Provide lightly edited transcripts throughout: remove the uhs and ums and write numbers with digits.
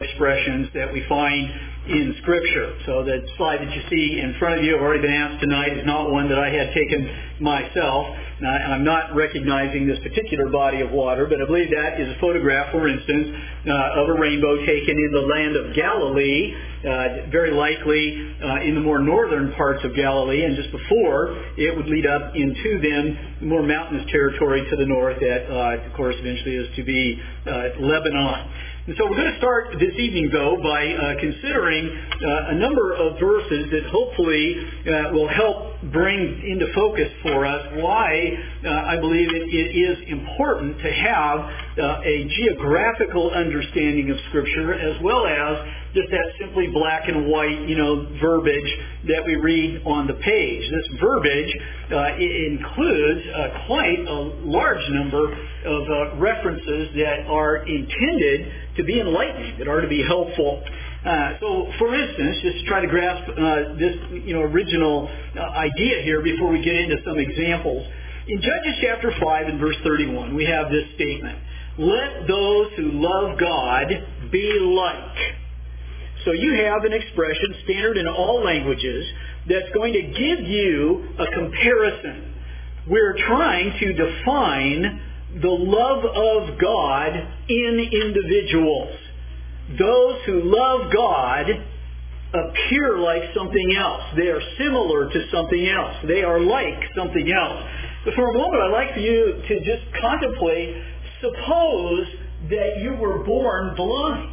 expressions that we find in Scripture. So the slide that you see in front of you, I've already been asked tonight, is not one that I had taken myself. And I'm not recognizing this particular body of water, but I believe that is a photograph, for instance, of a rainbow taken in the land of Galilee, very likely in the more northern parts of Galilee, and just before it would lead up into then the more mountainous territory to the north that, of course, eventually is to be Lebanon. And so we're going to start this evening, though, by considering a number of verses that hopefully will help bring into focus for us why I believe it is important to have a geographical understanding of Scripture, as well as just that simply black and white, verbiage that we read on the page. This verbiage includes quite a large number of references that are intended to be enlightening, that are to be helpful. So, for instance, just to try to grasp this original idea here before we get into some examples, in Judges chapter 5 and verse 31, we have this statement: "Let those who love God be like." So you have an expression standard in all languages that's going to give you a comparison. We're trying to define the love of God in individuals. Those who love God appear like something else. They are similar to something else. They are like something else. But for a moment, I'd like for you to just contemplate, suppose that you were born blind.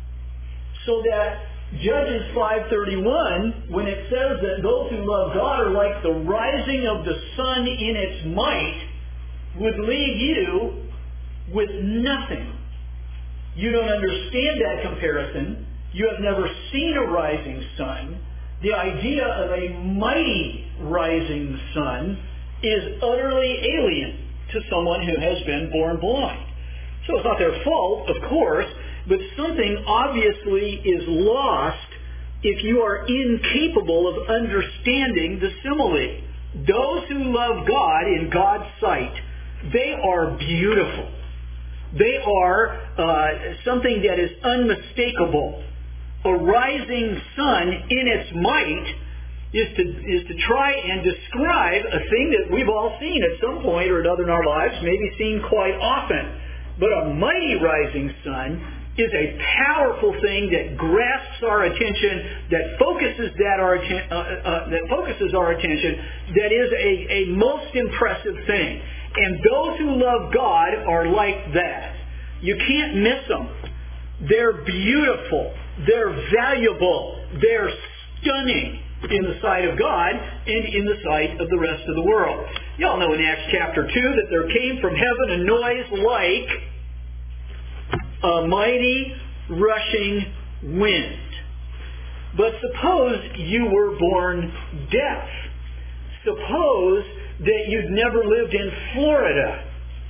So that Judges 5:31, when it says that those who love God are like the rising of the sun in its might, would leave you with nothing. You don't understand that comparison. You have never seen a rising sun. The idea of a mighty rising sun is utterly alien to someone who has been born blind. So it's not their fault, of course, but something obviously is lost if you are incapable of understanding the simile. Those who love God in God's sight, they are beautiful. They are something that is unmistakable. A rising sun in its might is to try and describe a thing that we've all seen at some point or another in our lives, maybe seen quite often. But a mighty rising sun is a powerful thing that grasps our attention, that focuses our attention, that is a most impressive thing. And those who love God are like that. You can't miss them. They're beautiful. They're valuable. They're stunning in the sight of God and in the sight of the rest of the world. You all know in Acts chapter 2 that there came from heaven a noise like a mighty rushing wind. But suppose you were born deaf. Suppose that you'd never lived in Florida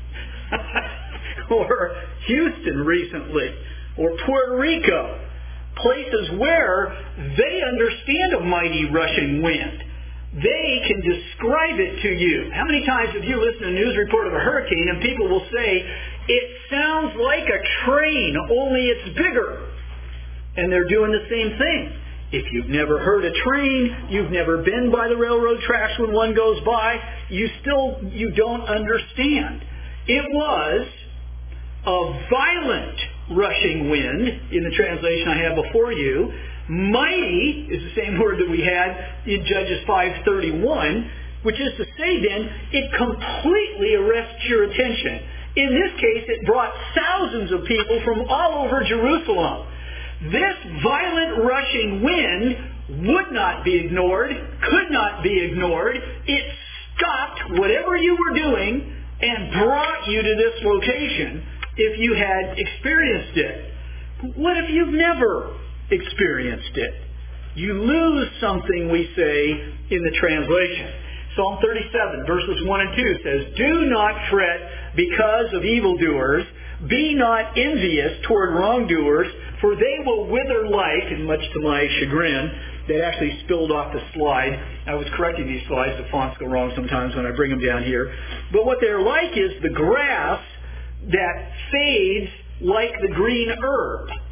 or Houston recently or Puerto Rico, places where they understand a mighty rushing wind. They can describe it to you. How many times have you listened to a news report of a hurricane and people will say, "It sounds like a train, only it's bigger." And they're doing the same thing. If you've never heard a train, you've never been by the railroad tracks when one goes by, you don't understand. It was a violent rushing wind, in the translation I have before you. Mighty is the same word that we had in Judges 5:31, which is to say then, it completely arrests your attention. In this case, it brought thousands of people from all over Jerusalem. This violent rushing wind would not be ignored, could not be ignored. It stopped whatever you were doing and brought you to this location if you had experienced it. What if you've never experienced it? You lose something, we say, in the translation. Psalm 37, verses 1 and 2 says, "Do not fret because of evildoers. Be not envious toward wrongdoers, for they will wither like," and much to my chagrin, that actually spilled off the slide. I was correcting these slides. The fonts go wrong sometimes when I bring them down here. But what they're like is the grass that fades like the green herb.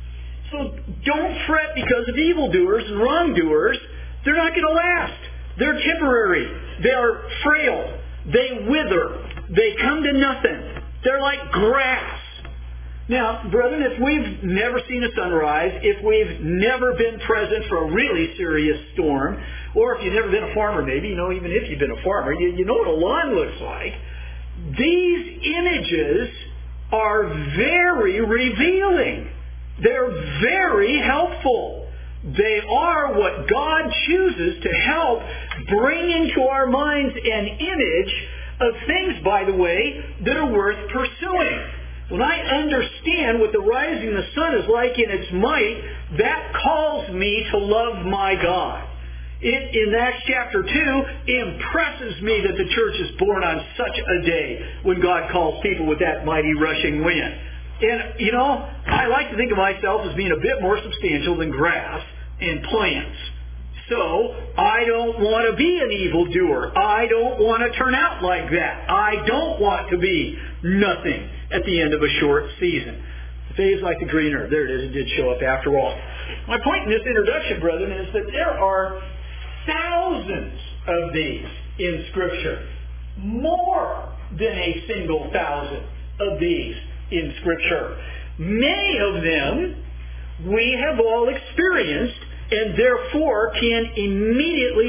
So don't fret because of evildoers and wrongdoers. They're not going to last. They're temporary. They are frail. They wither. They come to nothing. They're like grass. Now, brethren, if we've never seen a sunrise, if we've never been present for a really serious storm, or if you've never been a farmer, maybe, even if you've been a farmer, you know what a lawn looks like. These images are very revealing. They're very helpful. They are what God chooses to help bring into our minds an image of things, by the way, that are worth pursuing. When I understand what the rising of the sun is like in its might, that calls me to love my God. It, in Acts chapter 2, impresses me that the church is born on such a day when God calls people with that mighty rushing wind. And, I like to think of myself as being a bit more substantial than grass and plants. So, I don't want to be an evildoer. I don't want to turn out like that. I don't want to be nothing at the end of a short season. The phase like the green herb. There it is. It did show up after all. My point in this introduction, brethren, is that there are thousands of these in Scripture. More than a single thousand of these in Scripture. Many of them we have all experienced and therefore can immediately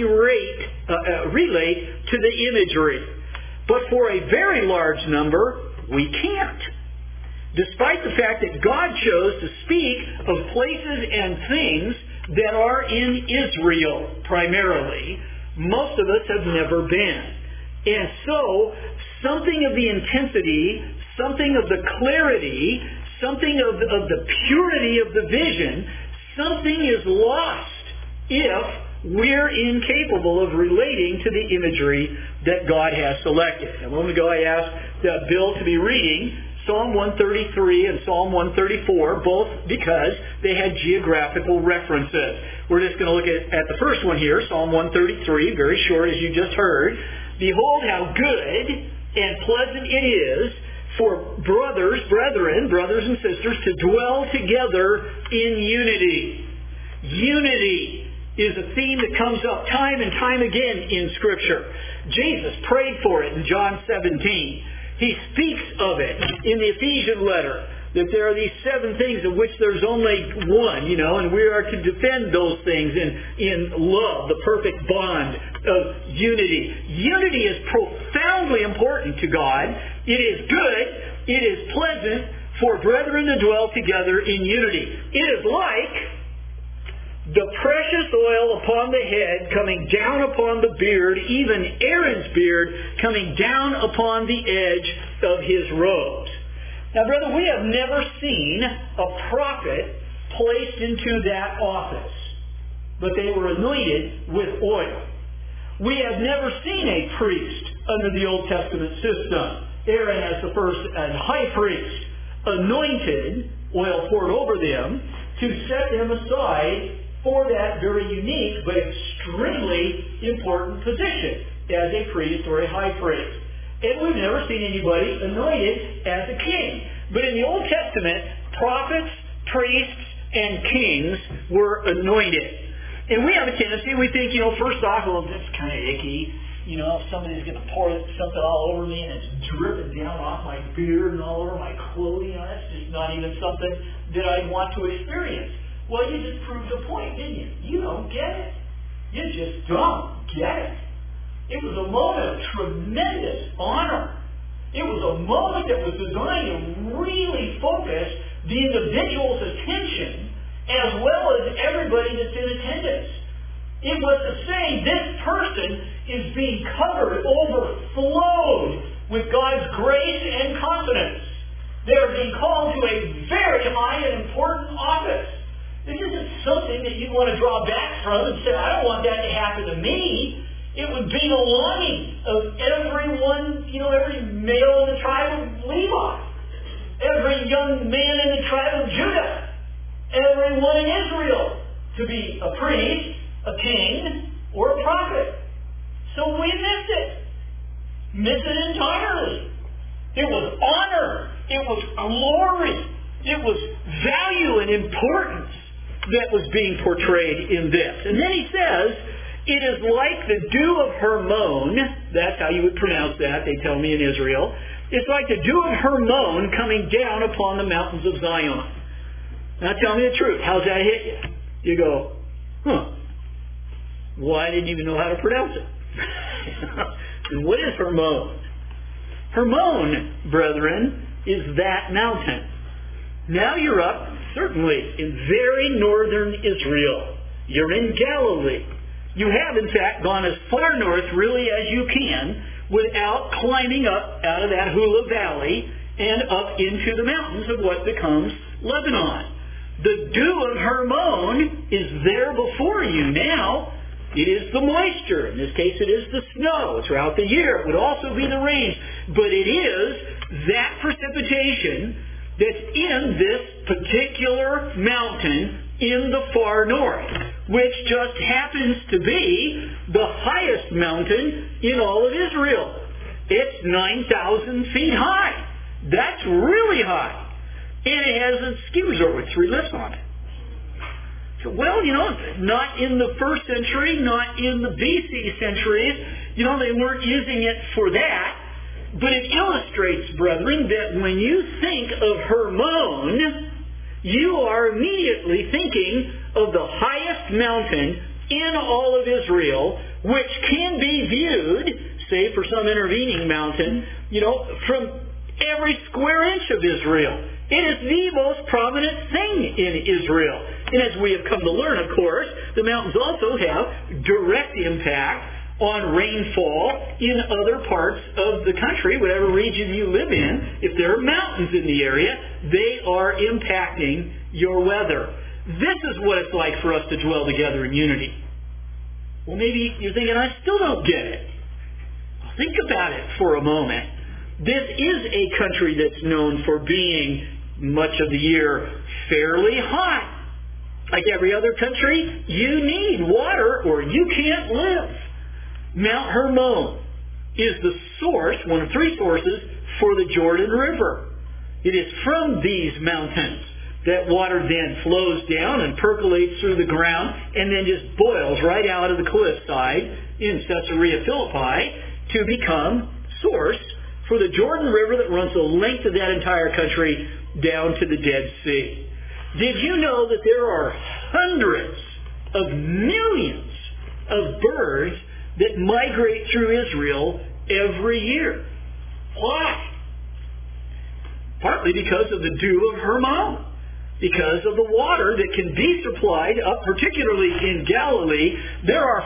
relate to the imagery. But for a very large number, we can't. Despite the fact that God chose to speak of places and things that are in Israel primarily, most of us have never been. And so, something of the intensity, something of the clarity, something of the purity of the vision, something is lost if we're incapable of relating to the imagery that God has selected. A moment ago I asked Bill to be reading Psalm 133 and Psalm 134, both because they had geographical references. We're just going to look at the first one here, Psalm 133, very short as you just heard. Behold how good and pleasant it is for brothers and sisters to dwell together in unity. Unity is a theme that comes up time and time again in Scripture. Jesus prayed for it in John 17. He speaks of it in the Ephesian letter, that there are these 7 things of which there's only one, and we are to defend those things in love, the perfect bond of unity. Unity is profoundly important to God. It is good. It is pleasant for brethren to dwell together in unity. It is like the precious oil upon the head coming down upon the beard, even Aaron's beard coming down upon the edge of his robes. Now, brother, we have never seen a prophet placed into that office, but they were anointed with oil. We have never seen a priest under the Old Testament system. Aaron as the first and high priest, anointed, oil poured over them, to set them aside for that very unique but extremely important position as a priest or a high priest. And we've never seen anybody anointed as a king. But in the Old Testament, prophets, priests, and kings were anointed. And we have a tendency, we think, first off, well, that's kind of icky. If somebody's going to pour something all over me and it's dripping down off my beard and all over my clothing, that's just not even something that I'd want to experience. Well, you just proved the point, didn't you? You don't get it. You just don't get it. It was a moment of tremendous honor. It was a moment that was designed to really focus the individual's attention as well as everybody that's in attendance. It was to say this person is being covered, overflowed with God's grace and confidence. They are being called to a very high and important office. This isn't something that you want to draw back from and say, I don't want that to happen to me. It would be the longing of everyone, every male in the tribe of Levi, every young man in the tribe of Judah, everyone in Israel to be a priest, a king, or a prophet. So we missed it. Miss it entirely. It was honor. It was glory. It was value and importance that was being portrayed in this. And then he says, it is like the dew of Hermon. That's how you would pronounce that, they tell me in Israel. It's like the dew of Hermon coming down upon the mountains of Zion. Now tell me the truth. How's that hit you? You go, well, I didn't even know how to pronounce it. And what is Hermon? Hermon, brethren, is that mountain. Now you're up, certainly, in very northern Israel. You're in Galilee. You have, in fact, gone as far north, really, as you can, without climbing up out of that Hula Valley and up into the mountains of what becomes Lebanon. The dew of Hermon is there before you now. It is the moisture. In this case, it is the snow throughout the year. It would also be the rain. But it is that precipitation that's in this particular mountain in the far north, which just happens to be the highest mountain in all of Israel. It's 9,000 feet high. That's really high. And it has a ski resort with 3 lifts on it. So, well, not in the first century, not in the BC centuries. They weren't using it for that. But it illustrates, brethren, that when you think of Hermon, you are immediately thinking of the highest mountain in all of Israel, which can be viewed, say for some intervening mountain, from every square inch of Israel. It is the most prominent thing in Israel. And as we have come to learn, of course, the mountains also have direct impact on rainfall in other parts of the country, whatever region you live in. If there are mountains in the area, they are impacting your weather. This is what it's like for us to dwell together in unity. Well, maybe you're thinking, I still don't get it. Well, think about it for a moment. This is a country that's known for being, much of the year, fairly hot. Like every other country, you need water or you can't live. Mount Hermon is the source, one of 3 sources, for the Jordan River. It is from these mountains that water then flows down and percolates through the ground and then just boils right out of the cliffside in Caesarea Philippi to become source for the Jordan River that runs the length of that entire country down to the Dead Sea. Did you know that there are hundreds of millions of birds that migrate through Israel every year? Why? Partly because of the dew of Hermon, because of the water that can be supplied up, particularly in Galilee. There are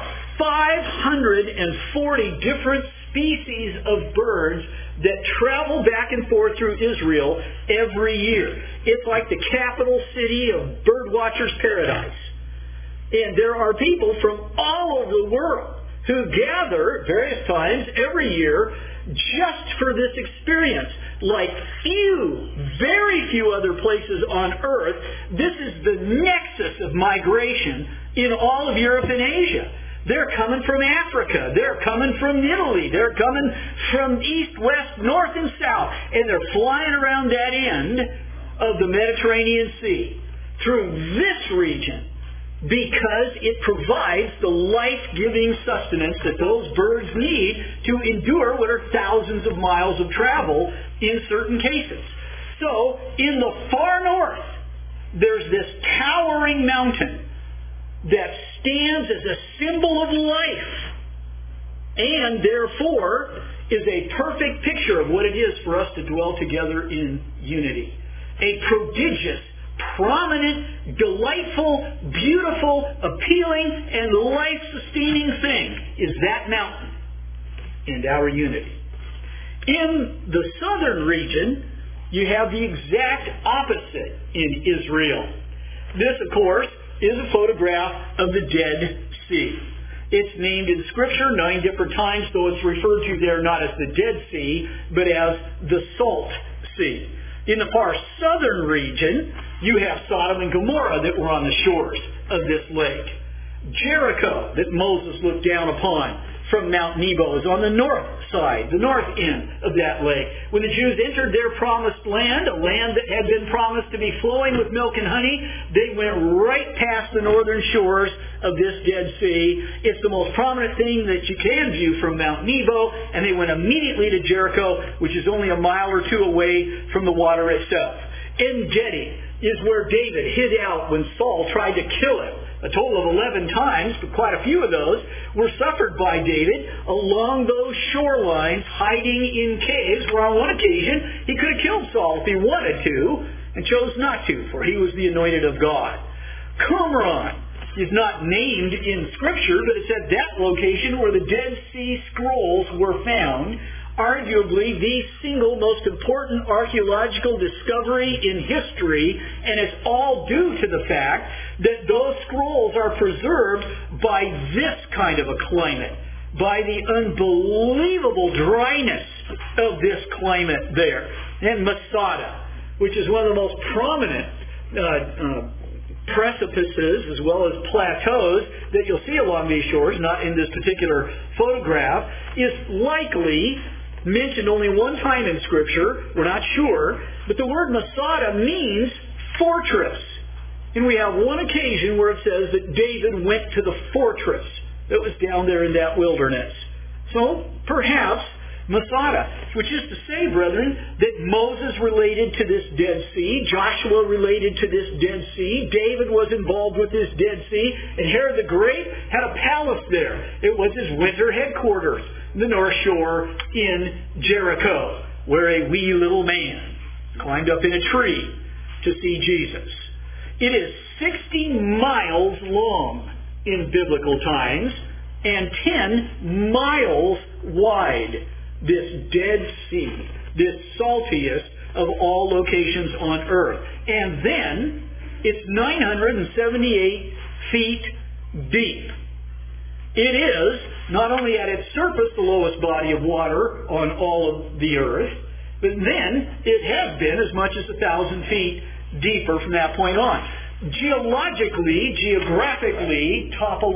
540 different species of birds that travel back and forth through Israel every year. It's like the capital city of bird watchers' paradise. And there are people from all over the world who gather various times every year just for this experience. Like very few other places on earth, this is the nexus of migration in all of Europe and Asia. They're coming from Africa. They're coming from Italy. They're coming from east, west, north, and south. And they're flying around that end of the Mediterranean Sea through this region because it provides the life-giving sustenance that those birds need to endure what are thousands of miles of travel in certain cases. So, in the far north, there's this towering mountain that stands as a symbol of life and therefore is a perfect picture of what it is for us to dwell together in unity. A prodigious, prominent, delightful, beautiful, appealing, and life-sustaining thing is that mountain and our unity. In the southern region, you have the exact opposite in Israel. This, of course, is a photograph of the Dead Sea. It's named in Scripture 9 different times, though it's referred to there not as the Dead Sea, but as the Salt Sea. In the far southern region, you have Sodom and Gomorrah that were on the shores of this lake. Jericho that Moses looked down upon from Mount Nebo is on the north side, the north end of that lake. When the Jews entered their promised land, a land that had been promised to be flowing with milk and honey, they went right past the northern shores of this Dead Sea. It's the most prominent thing that you can view from Mount Nebo, and they went immediately to Jericho, which is only a mile or two away from the water itself. En-Gedi is where David hid out when Saul tried to kill him. A total of 11 times, but quite a few of those were suffered by David along those shorelines, hiding in caves, where on one occasion he could have killed Saul if he wanted to, and chose not to, for he was the anointed of God. Qumran is not named in Scripture, but it's at that location where the Dead Sea Scrolls were found, arguably the single most important archaeological discovery in history, and it's all due to the fact that those scrolls are preserved by this kind of a climate, by the unbelievable dryness of this climate there. And Masada, which is one of the most prominent precipices as well as plateaus that you'll see along these shores, not in this particular photograph, is likely mentioned only one time in Scripture. We're not sure, but the word Masada means fortress. And we have one occasion where it says that David went to the fortress that was down there in that wilderness. So, perhaps Masada, which is to say, brethren, that Moses related to this Dead Sea, Joshua related to this Dead Sea, David was involved with this Dead Sea, and Herod the Great had a palace there. It was his winter headquarters, the North Shore in Jericho, where a wee little man climbed up in a tree to see Jesus. It is 60 miles long in biblical times and 10 miles wide. This Dead Sea, this saltiest of all locations on earth. And then it's 978 feet deep. It is not only at its surface the lowest body of water on all of the earth, but then it has been as much as 1,000 feet deeper from that point on. Geologically, geographically,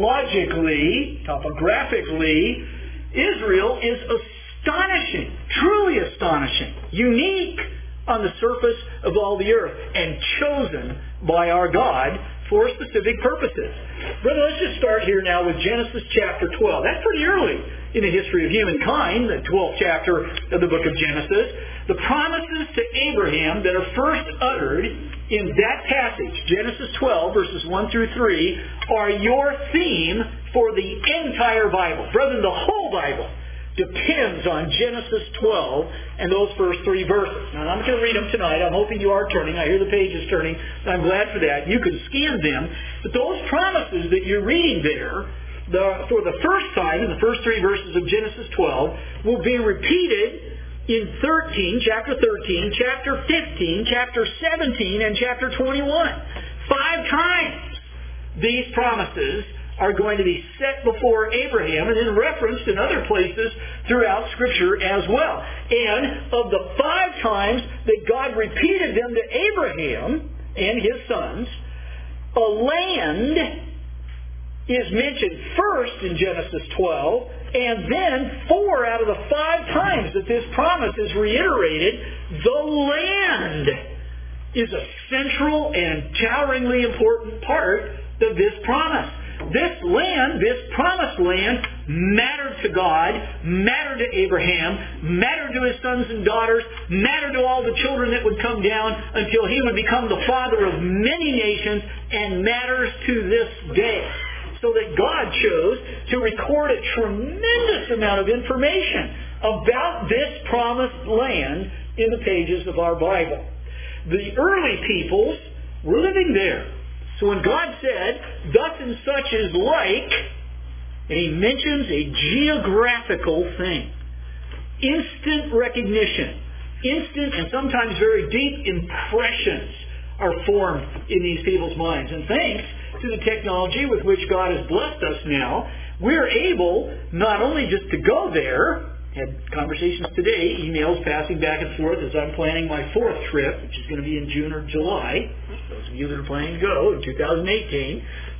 topographically, Israel is astonishing, truly astonishing, unique on the surface of all the earth, and chosen by our God for specific purposes. Brother, let's just start here now with Genesis chapter 12. That's pretty early in the history of humankind, the 12th chapter of the book of Genesis. The promises to Abraham that are first uttered in that passage, Genesis 12, verses 1 through 3, are your theme for the entire Bible. Brethren, the whole Bible depends on Genesis 12 and those first 3 verses. Now, I'm not going to read them tonight. I'm hoping you are turning. I hear the pages turning. I'm glad for that. You can scan them. But those promises that you're reading there, for the first time in the first 3 verses of Genesis 12, will be repeated in chapter 13, chapter 15, chapter 17, and chapter 21. 5 times these promises are going to be set before Abraham and then referenced in other places throughout Scripture as well. And of the 5 times that God repeated them to Abraham and his sons, a land is mentioned first in Genesis 12, and then 4 out of the 5 times that this promise is reiterated, the land is a central and toweringly important part of this promise. This land, this promised land, mattered to God, mattered to Abraham, mattered to his sons and daughters, mattered to all the children that would come down until he would become the father of many nations, and matters to this day. So that God chose to record a tremendous amount of information about this promised land in the pages of our Bible. The early peoples were living there. So when God said, thus and such is like, and he mentions a geographical thing, instant recognition, instant and sometimes very deep impressions are formed in these people's minds. And thanks to the technology with which God has blessed us now, we're able not only just to go there, had conversations today, emails passing back and forth as I'm planning my 4th trip, which is going to be in June or July. Those of you that are planning to go in 2018,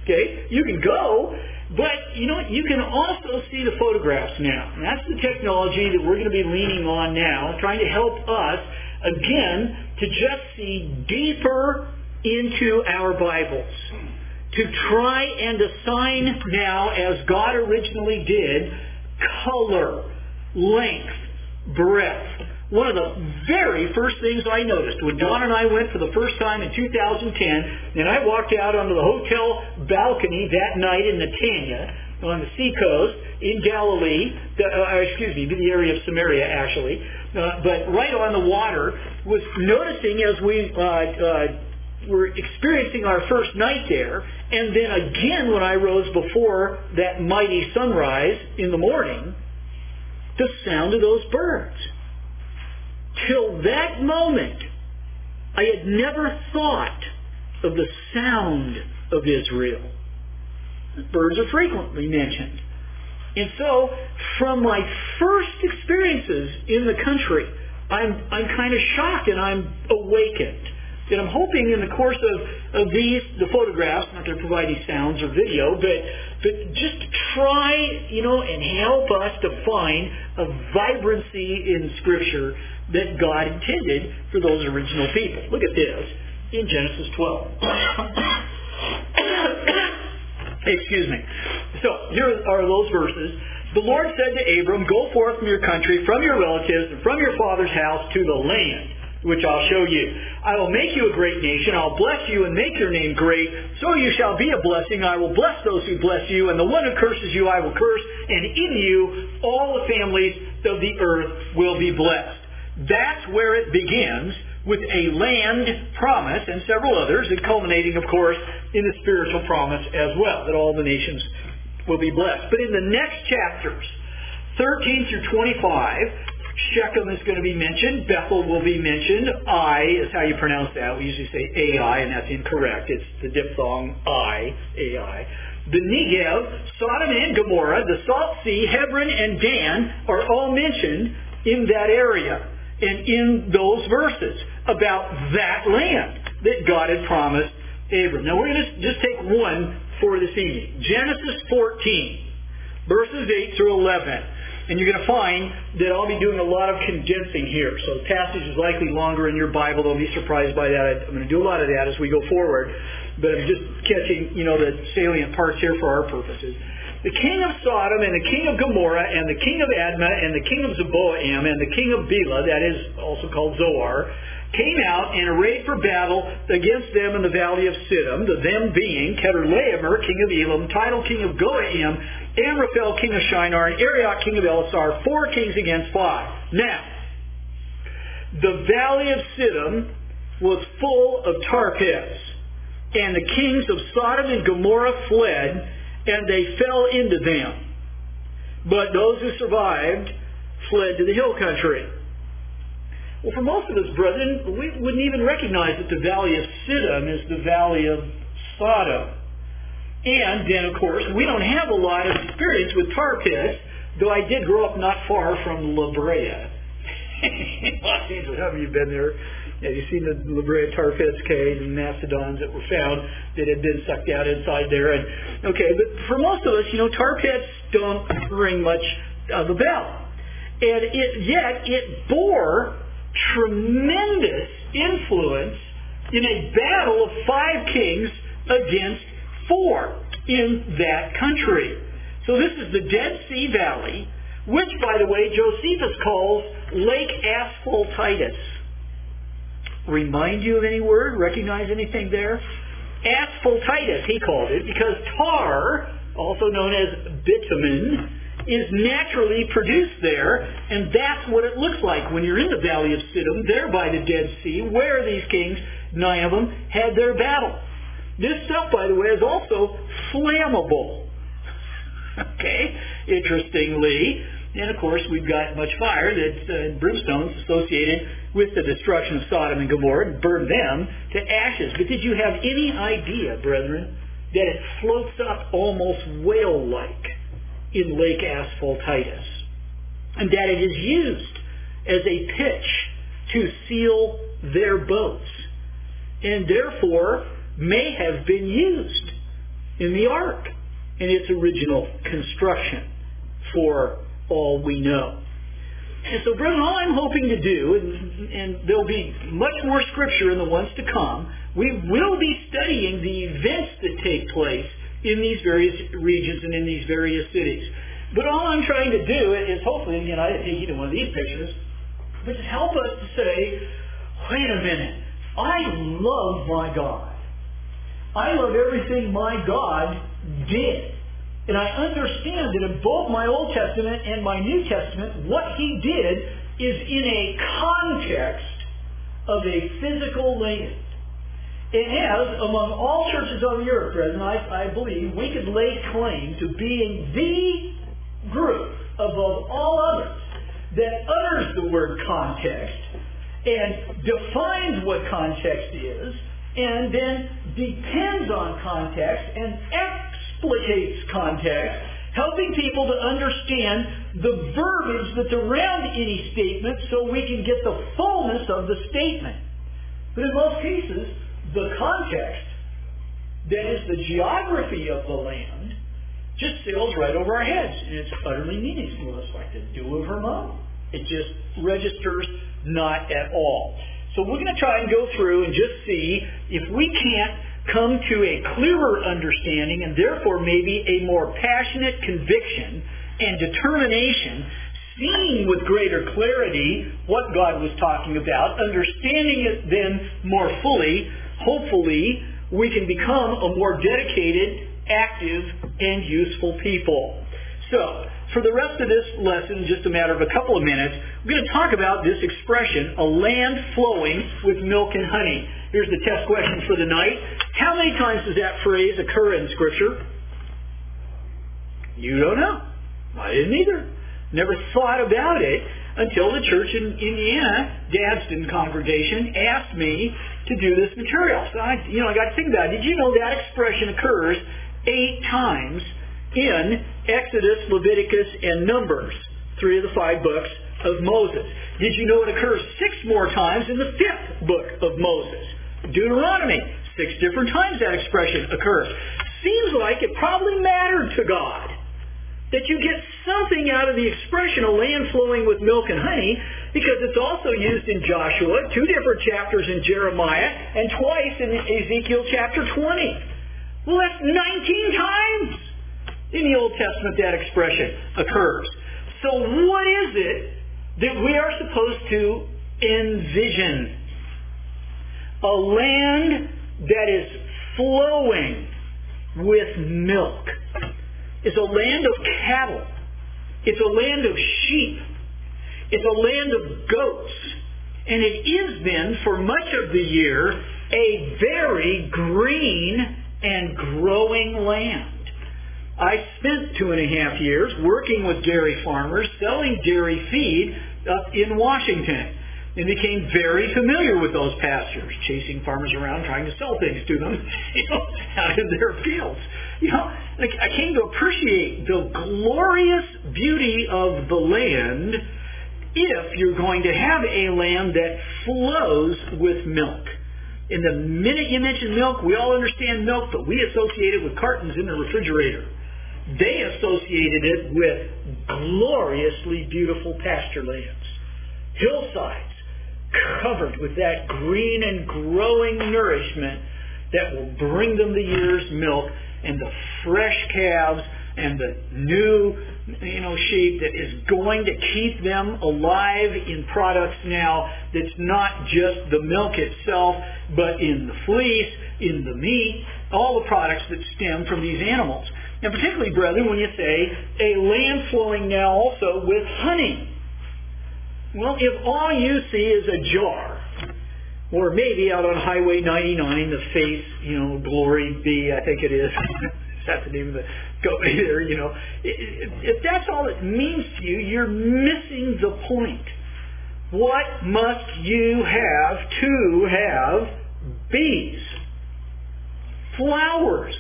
Okay? You can go, but you can also see the photographs now. And that's the technology that we're going to be leaning on now, trying to help us, again, to just see deeper into our Bibles. To try and assign now, as God originally did, color, length, breadth. One of the very first things I noticed when Don and I went for the first time in 2010, and I walked out onto the hotel balcony that night in Netanya on the seacoast in Galilee, the area of Samaria actually, but right on the water, was noticing as we were experiencing our first night there, and then again when I rose before that mighty sunrise in the morning, the sound of those birds. Till that moment, I had never thought of the sound of Israel. Birds are frequently mentioned. And so, from my first experiences in the country, I'm kind of shocked and I'm awakened. And I'm hoping in the course of the photographs, not going to provide any sounds or video, but just to try, and help us to find a vibrancy in Scripture that God intended for those original people. Look at this in Genesis 12. Excuse me. So here are those verses. The Lord said to Abram, "Go forth from your country, from your relatives, and from your father's house to the land which I'll show you. I will make you a great nation. I'll bless you and make your name great. So you shall be a blessing. I will bless those who bless you, and the one who curses you I will curse. And in you all the families of the earth will be blessed." That's where it begins, with a land promise and several others, and culminating, of course, in the spiritual promise as well, that all the nations will be blessed. But in the next chapters, 13 through 25, Shechem is going to be mentioned. Bethel will be mentioned. Ai is how you pronounce that. We usually say Ai, and that's incorrect. It's the diphthong I, Ai. The Negev, Sodom and Gomorrah, the Salt Sea, Hebron, and Dan are all mentioned in that area and in those verses about that land that God had promised Abram. Now we're going to just take one for this evening. Genesis 14, verses 8 through 11. And you're going to find that I'll be doing a lot of condensing here. So the passage is likely longer in your Bible. Don't be surprised by that. I'm going to do a lot of that as we go forward. But I'm just catching, the salient parts here for our purposes. The king of Sodom and the king of Gomorrah and the king of Admah and the king of Zeboim and the king of Bela, that is also called Zoar, came out and arrayed for battle against them in the valley of Siddim, the them being Kedorlaomer, king of Elam, Tidal, king of Goaim, Amraphel, king of Shinar, and Arioch, king of Elasar, 4 kings against 5. Now, the valley of Siddim was full of tar pits, and the kings of Sodom and Gomorrah fled, and they fell into them. But those who survived fled to the hill country. Well, for most of us, brethren, we wouldn't even recognize that the valley of Siddim is the valley of Sodom. And then, of course, we don't have a lot of experience with tar pits, though I did grow up not far from La Brea. Los Angeles, haven't you been there? Yeah, you've seen the La Brea tar pits, and mastodons that were found that had been sucked out inside there. And but for most of us, tar pits don't ring much of a bell. And yet it bore tremendous influence in a battle of 5 kings against 4 in that country. So this is the Dead Sea Valley, which, by the way, Josephus calls Lake Asphaltitis. Remind you of any word? Recognize anything there? Asphaltitis, he called it, because tar, also known as bitumen, is naturally produced there, and that's what it looks like when you're in the valley of Siddim, there by the Dead Sea, where these kings, 9 of them, had their battle. This stuff, by the way, is also flammable. Interestingly. And, of course, we've got much fire that's brimstone associated with the destruction of Sodom and Gomorrah and burned them to ashes. But did you have any idea, brethren, that it floats up almost whale-like in Lake Asphaltitis? And that it is used as a pitch to seal their boats. And therefore may have been used in the ark in its original construction, for all we know. And so, brethren, all I'm hoping to do, and there'll be much more scripture in the ones to come, we will be studying the events that take place in these various regions and in these various cities. But all I'm trying to do is hopefully, again, I didn't take either one of these pictures, but to help us to say, wait a minute, I love my God. I love everything my God did. And I understand that in both my Old Testament and my New Testament, what He did is in a context of a physical land. And as among all churches on the earth, brethren, I believe we could lay claim to being the group above all others that utters the word context and defines what context is, and then depends on context and explicates context, helping people to understand the verbiage that's around any statement so we can get the fullness of the statement. But in most cases, the context, that is the geography of the land, just sails right over our heads, and it's utterly meaningless, like the dew of Hermon. It just registers not at all. So we're going to try and go through and just see if we can't come to a clearer understanding and therefore maybe a more passionate conviction and determination, seeing with greater clarity what God was talking about, understanding it then more fully. Hopefully, we can become a more dedicated, active, and useful people. So, for the rest of this lesson, just a matter of a couple of minutes, we're going to talk about this expression, a land flowing with milk and honey. Here's the test question for the night. How many times does that phrase occur in Scripture? You don't know. I didn't either. Never thought about it until the church in Indiana, Gadsden congregation, asked me to do this material. So I got to think about it. Did you know that expression occurs 8 times in Exodus, Leviticus, and Numbers, 3 of the 5 books of Moses? Did you know it occurs 6 more times in the 5th book of Moses? Deuteronomy, 6 different times that expression occurs. Seems like it probably mattered to God that you get something out of the expression, a land flowing with milk and honey, because it's also used in Joshua, 2 different chapters in Jeremiah, and twice in Ezekiel chapter 20. Well, that's 19 times in the Old Testament that expression occurs. So what is it that we are supposed to envision? A land that is flowing with milk. It's a land of cattle. It's a land of sheep. It's a land of goats. And it is then, for much of the year, a very green and growing land. I spent 2.5 years working with dairy farmers, selling dairy feed up in Washington, and became very familiar with those pastures, chasing farmers around, trying to sell things to them, out in their fields. I came to appreciate the glorious beauty of the land if you're going to have a land that flows with milk. And the minute you mention milk, we all understand milk, but we associate it with cartons in the refrigerator. They associated it with gloriously beautiful pasture lands, hillsides covered with that green and growing nourishment that will bring them the year's milk, and the fresh calves and the new sheep that is going to keep them alive in products now that's not just the milk itself, but in the fleece, in the meat, all the products that stem from these animals. And particularly, brethren, when you say a land flowing now also with honey. Well, if all you see is a jar, or maybe out on Highway 99, the face, Glory Be, I think it is. That's the name of the company there, If that's all it means to you, you're missing the point. What must you have to have bees? Flowers.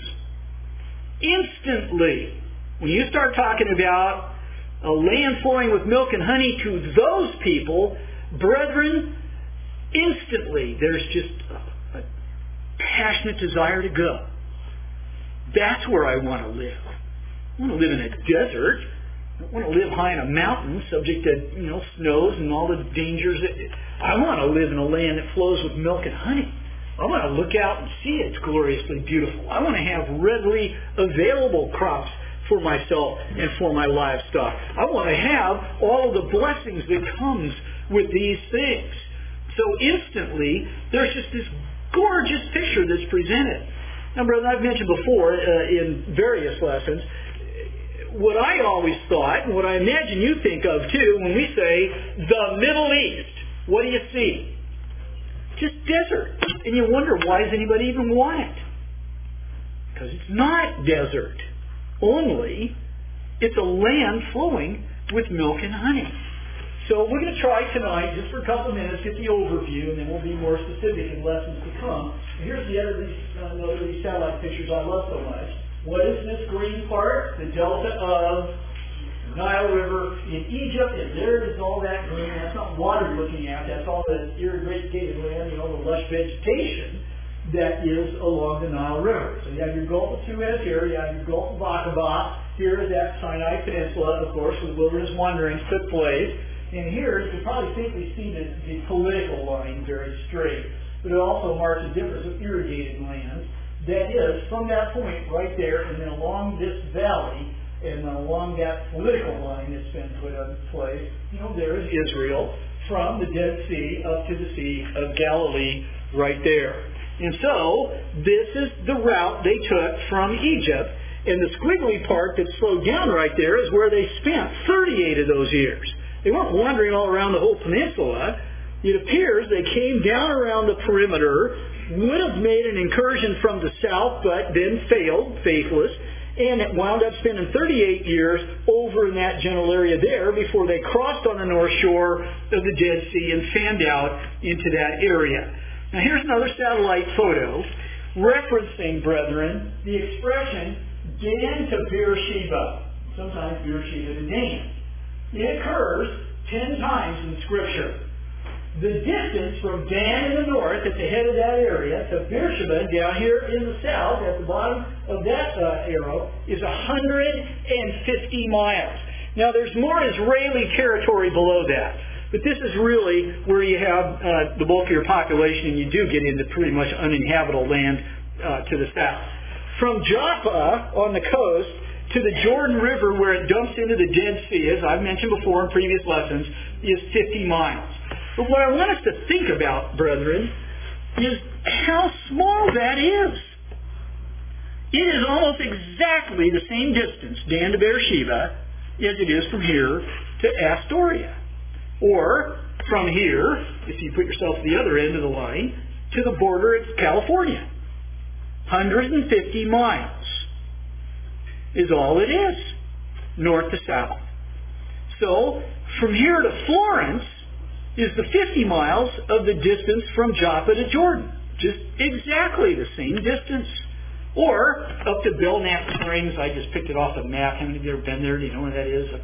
Instantly. When you start talking about a land flowing with milk and honey to those people, brethren, instantly there's just a passionate desire to go. That's where I want to live. I want to live in a desert. I don't want to live high in a mountain, subject to, snows and all the dangers. I want to live in a land that flows with milk and honey. I want to look out and see it's gloriously beautiful. I want to have readily available crops for myself and for my livestock. I want to have all of the blessings that comes with these things. So instantly, there's just this gorgeous picture that's presented. Now, brother, I've mentioned before in various lessons, what I always thought, and what I imagine you think of too, when we say the Middle East, what do you see? Just desert. And you wonder, why does anybody even want it? Because it's not desert. Only it's a land flowing with milk and honey. So we're going to try tonight, just for a couple of minutes, get the overview, and then we'll be more specific in lessons to come. And here's the other of these satellite pictures I love so much. What is this green part? The delta of Nile River in Egypt, and there is all that green. That's not water you're looking at. That's all the irrigated land, the lush vegetation that is along the Nile River. So you have your Gulf of Suez here. You have your Gulf of Aqaba. Here is that Sinai Peninsula, of course, where the wilderness wanderings took place. And here, you can probably faintly see the political line very straight. But it also marks a difference of irrigated lands. That is, from that point right there, and then along this valley, and along that political line that's been put in place, there is Israel, from the Dead Sea up to the Sea of Galilee right there. And so, this is the route they took from Egypt, and the squiggly part that slowed down right there is where they spent 38 of those years. They weren't wandering all around the whole peninsula. It appears they came down around the perimeter, would have made an incursion from the south, but then failed, faithless, and it wound up spending 38 years over in that general area there before they crossed on the north shore of the Dead Sea and fanned out into that area. Now here's another satellite photo referencing, brethren, the expression Dan to Beersheba, sometimes Beersheba to Dan. It occurs 10 times in Scripture. The distance from Dan in the north, at the head of that area, to Beersheba down here in the south, at the bottom of that arrow, is 150 miles. Now, there's more Israeli territory below that. But this is really where you have the bulk of your population, and you do get into pretty much uninhabitable land to the south. From Joppa on the coast to the Jordan River, where it dumps into the Dead Sea, as I've mentioned before in previous lessons, is 50 miles. But what I want us to think about, brethren, is how small that is. It is almost exactly the same distance, Dan to Beersheba, as it is from here to Astoria. Or from here, if you put yourself at the other end of the line, to the border of California. 150 miles is all it is, north to south. So, from here to Florence is the 50 miles of the distance from Joppa to Jordan. Just exactly the same distance. Or up to Belknap Springs. I just picked it off the map. How many of you have ever been there? Do you know where that is?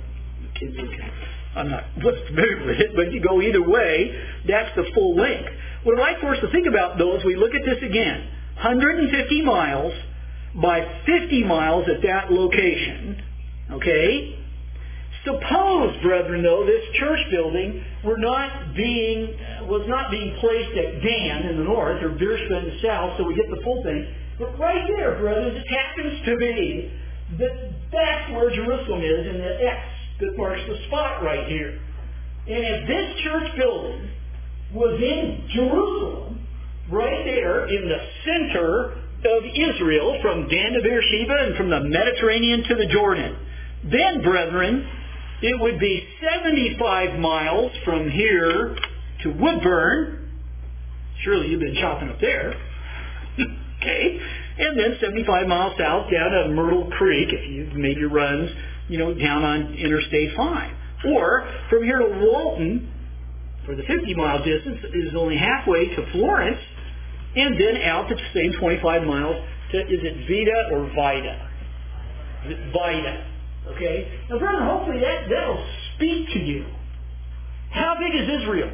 I'm not familiar with it, but you go either way, that's the full length. What I'd like for us to think about, though, as we look at this again, 150 miles by 50 miles at that location, okay? Suppose, brethren, though, this church building was not being placed at Dan in the north or Beersheba in the south, so we get the full thing. But right there, brethren, it happens to be that that's where Jerusalem is in the X that marks the spot right here. And if this church building was in Jerusalem, right there in the center of Israel, from Dan to Beersheba and from the Mediterranean to the Jordan, then, brethren, it would be 75 miles from here to Woodburn. Surely you've been shopping up there. Okay. And then 75 miles south down to Myrtle Creek, if you've made your runs, down on Interstate 5. Or from here to Walton, for the 50-mile distance, is only halfway to Florence, and then out the same 25 miles to, is it Vida or Vida? Is it Vida? Okay? Now, brother, hopefully that'll speak to you. How big is Israel?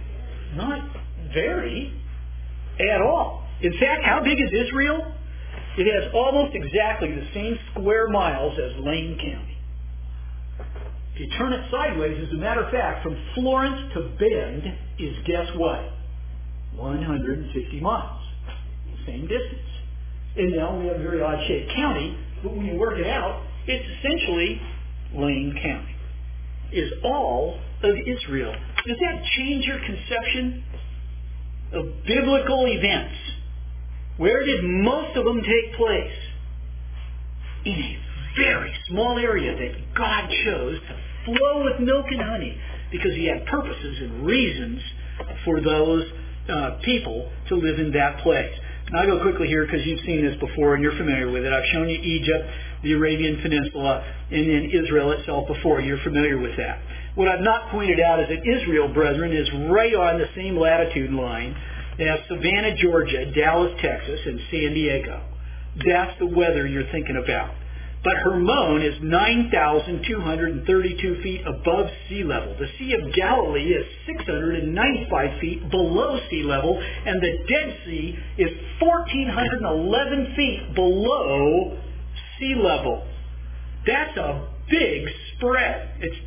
Not very at all. In fact, how big is Israel? It has almost exactly the same square miles as Lane County. If you turn it sideways, as a matter of fact, from Florence to Bend is, guess what? 150 miles. Same distance. And now we have a very odd-shaped county, but when you work it out, it's essentially Lane County. Is all of Israel. Does that change your conception of biblical events? Where did most of them take place? In a very small area that God chose to flow with milk and honey because He had purposes and reasons for those people to live in that place. And I'll go quickly here because you've seen this before and you're familiar with it. I've shown you Egypt, the Arabian Peninsula, and then Israel itself before. You're familiar with that. What I've not pointed out is that Israel, brethren, is right on the same latitude line as Savannah, Georgia, Dallas, Texas, and San Diego. That's the weather you're thinking about. But Hermon is 9,232 feet above sea level. The Sea of Galilee is 695 feet below sea level, and the Dead Sea is 1,411 feet below sea level. That's a big spread. It's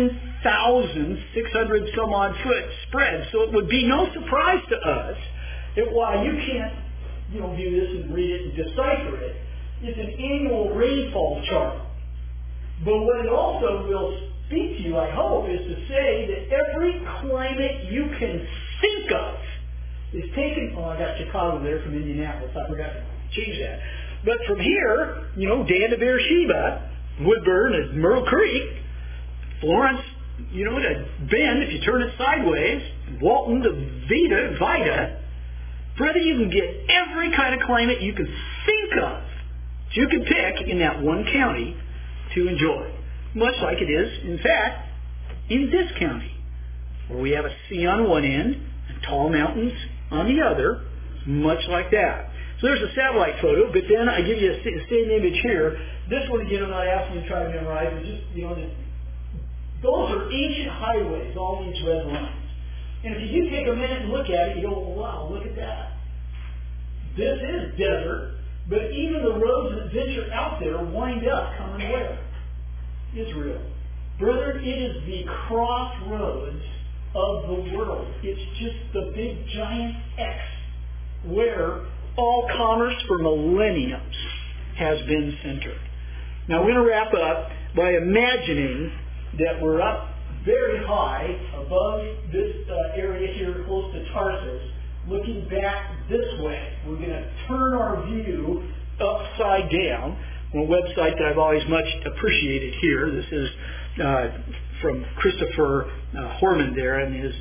10,600 some odd foot spread. So it would be no surprise to us that while you can't, view this and read it and decipher it, it's an annual rainfall chart. But what it also will speak to you, I hope, is to say that every climate you can think of is taken. Oh, I got Chicago there from Indianapolis. I forgot to change that. But from here, Dan to Beersheba, Woodburn and Myrtle Creek, Florence, to Bend, if you turn it sideways, Walton to Vida, brother, you can get every kind of climate you can think of that you can pick in that one county to enjoy. Much like it is, in fact, in this county, where we have a sea on one end and tall mountains on the other, much like that. So there's a satellite photo, but then I give you the same image here. This one, again, I'm not asking you to try to memorize. It's just, those are ancient highways, all these red lines. And if you do take a minute and look at it, you go, wow, look at that. This is desert, but even the roads that venture out there wind up coming where? Israel. Brethren, it is the crossroads of the world. It's just the big giant X where all commerce for millenniums has been centered. Now we're going to wrap up by imagining that we're up very high above this area here close to Tarsus, looking back this way. We're going to turn our view upside down on a website that I've always much appreciated here. This is from Christopher Horman there and his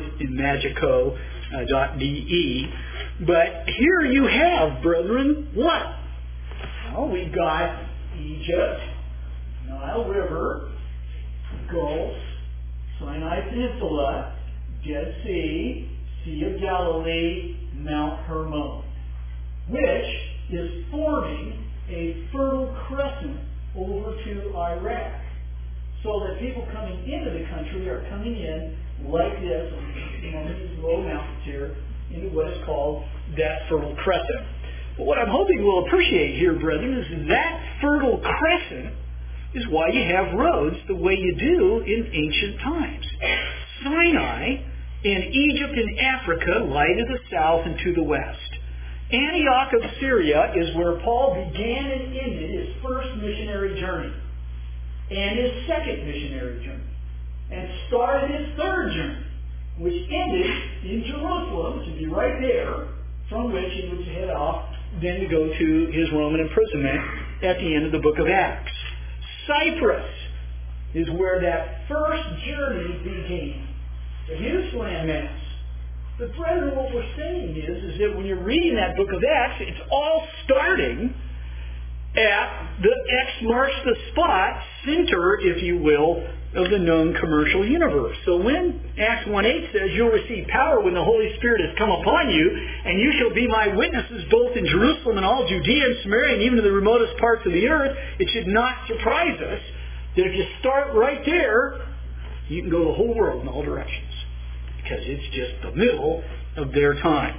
earthinmagico.de. But here you have, brethren, what? Well, we've got Egypt, Nile River, Gulf, Sinai Peninsula, Dead Sea, Sea of Galilee, Mount Hermon, which is forming a fertile crescent over to Iraq. So that people coming into the country are coming in like this, on these low mountains here, into what is called that fertile crescent. But what I'm hoping we'll appreciate here, brethren, is that fertile crescent is why you have roads the way you do in ancient times. Sinai and Egypt and Africa lie to the south and to the west. Antioch of Syria is where Paul began and ended his first missionary journey and his second missionary journey and started his third journey, which ended in Jerusalem, to be right there, from which he would head off then to go to his Roman imprisonment at the end of the book of Acts. Cyprus is where that first journey began. A huge landmass. But brethren, what we're saying is that when you're reading that book of Acts, it's all starting at the X marks the spot center, if you will, of the known commercial universe. So when Acts 1:8 says you'll receive power when the Holy Spirit has come upon you, and you shall be my witnesses both in Jerusalem and all Judea and Samaria and even to the remotest parts of the earth, it should not surprise us that if you start right there, you can go the whole world in all directions. Because it's just the middle of their time.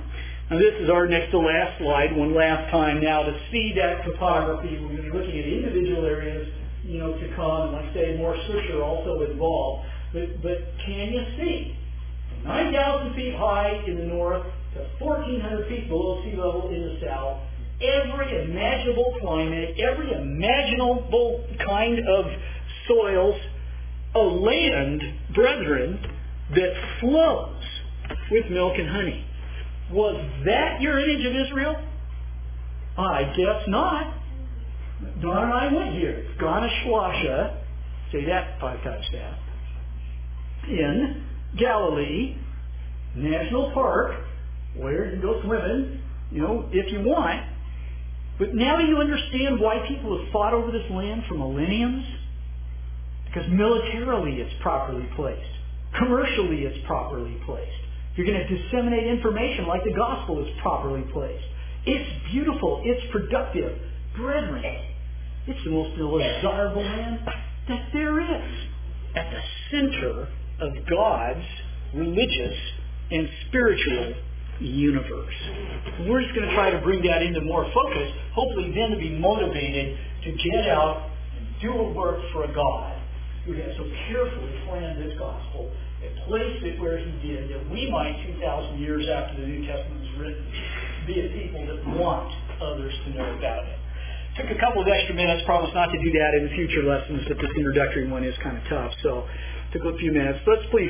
Now this is our next to last slide, one last time now to see that topography. We're going to be looking at individual areas, to come. And like I say, more scripture also involved. But can you see? 9,000 feet high in the north to 1,400 feet below sea level in the south. Every imaginable climate, every imaginable kind of soils, a land, brethren, that flows with milk and honey. Was that your image of Israel? I guess not. Don and I went here. Ganashwasha, say that 5 times fast, in Galilee National Park, where you can go swimming, if you want. But now do you understand why people have fought over this land for millenniums? Because militarily it's properly placed. Commercially it's properly placed. You're going to disseminate information like the gospel is properly placed. It's beautiful. It's productive. Brethren, it's the most desirable land that there is. At the center of God's religious and spiritual universe. We're just going to try to bring that into more focus, hopefully then to be motivated to get out and do a work for a God who has so carefully planned this gospel and placed it where he did, that we might, 2,000 years after the New Testament was written, be a people that want others to know about it. Took a couple of extra minutes, promised not to do that in the future lessons, but this introductory one is kind of tough, so took a few minutes. Let's please